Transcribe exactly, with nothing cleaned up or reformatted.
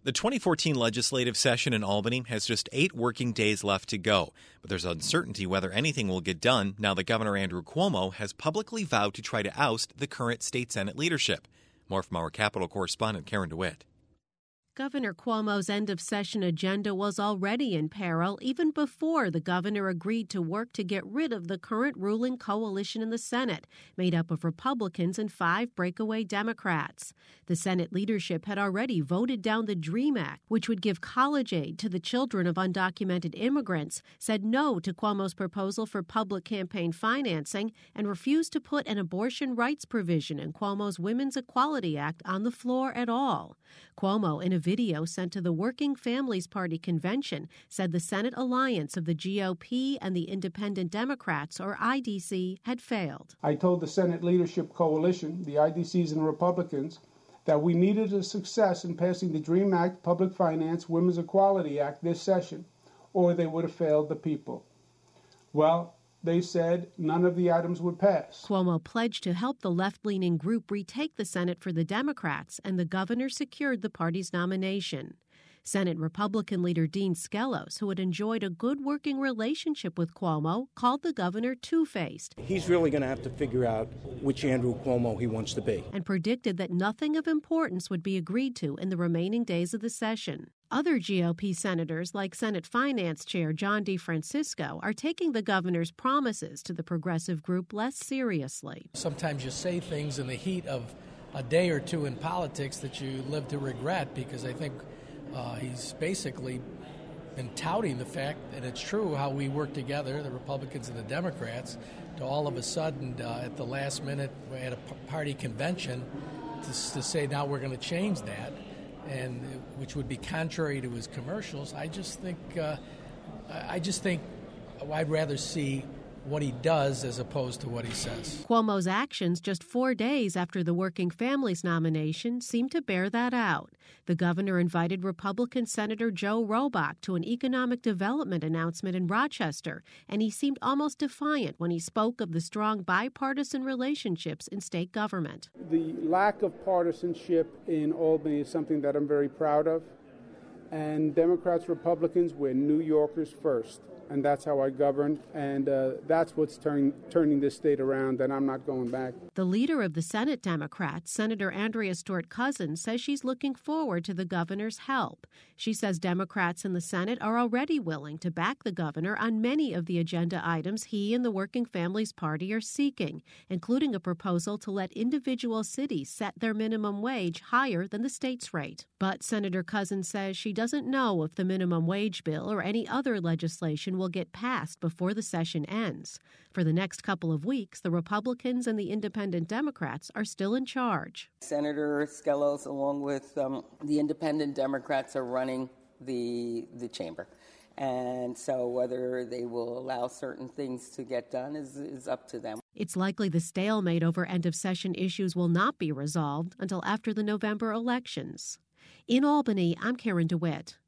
The twenty fourteen legislative session in Albany has just eight working days left to go, but there's uncertainty whether anything will get done now that Governor Andrew Cuomo has publicly vowed to try to oust the current state Senate leadership. More from our Capitol correspondent Karen DeWitt. Governor Cuomo's end-of-session agenda was already in peril even before the governor agreed to work to get rid of the current ruling coalition in the Senate, made up of Republicans and five breakaway Democrats. The Senate leadership had already voted down the DREAM Act, which would give college aid to the children of undocumented immigrants, said no to Cuomo's proposal for public campaign financing, and refused to put an abortion rights provision in Cuomo's Women's Equality Act on the floor at all. Cuomo, in a video sent to the Working Families Party convention, said the Senate alliance of the G O P and the Independent Democrats, or I D C, had failed. I told the Senate Leadership Coalition, the I D Cs and Republicans, that we needed a success in passing the DREAM Act, Public Finance, Women's Equality Act this session, or they would have failed the people. Well, they said none of the items would pass. Cuomo pledged to help the left-leaning group retake the Senate for the Democrats, and the governor secured the party's nomination. Senate Republican leader Dean Skelos, who had enjoyed a good working relationship with Cuomo, called the governor two-faced. He's really going to have to figure out which Andrew Cuomo he wants to be. And predicted that nothing of importance would be agreed to in the remaining days of the session. Other G O P senators, like Senate Finance Chair John DeFrancisco, are taking the governor's promises to the progressive group less seriously. Sometimes you say things in the heat of a day or two in politics that you live to regret, because I think uh, he's basically been touting the fact that it's true how we work together, the Republicans and the Democrats, to all of a sudden uh, at the last minute at a party convention to, to say now we're going to change that. And which would be contrary to his commercials. I just think, uh, I just think, I'd rather see what he does as opposed to what he says. Cuomo's actions just four days after the Working Families nomination seem to bear that out. The governor invited Republican Senator Joe Robach to an economic development announcement in Rochester, and he seemed almost defiant when he spoke of the strong bipartisan relationships in state government. The lack of partisanship in Albany is something that I'm very proud of. And Democrats, Republicans, we're New Yorkers first. And that's how I govern, and uh, that's what's turning turning this state around, and I'm not going back. The leader of the Senate Democrats, Senator Andrea Stewart-Cousins, says she's looking forward to the governor's help. She says Democrats in the Senate are already willing to back the governor on many of the agenda items he and the Working Families Party are seeking, including a proposal to let individual cities set their minimum wage higher than the state's rate. But Senator Cousins says she doesn't know if the minimum wage bill or any other legislation will get passed before the session ends. For the next couple of weeks, the Republicans and the Independent Democrats are still in charge. Senator Skelos, along with um, the Independent Democrats, are running the the chamber. And so whether they will allow certain things to get done is, is up to them. It's likely the stalemate over end-of-session issues will not be resolved until after the November elections. In Albany, I'm Karen DeWitt.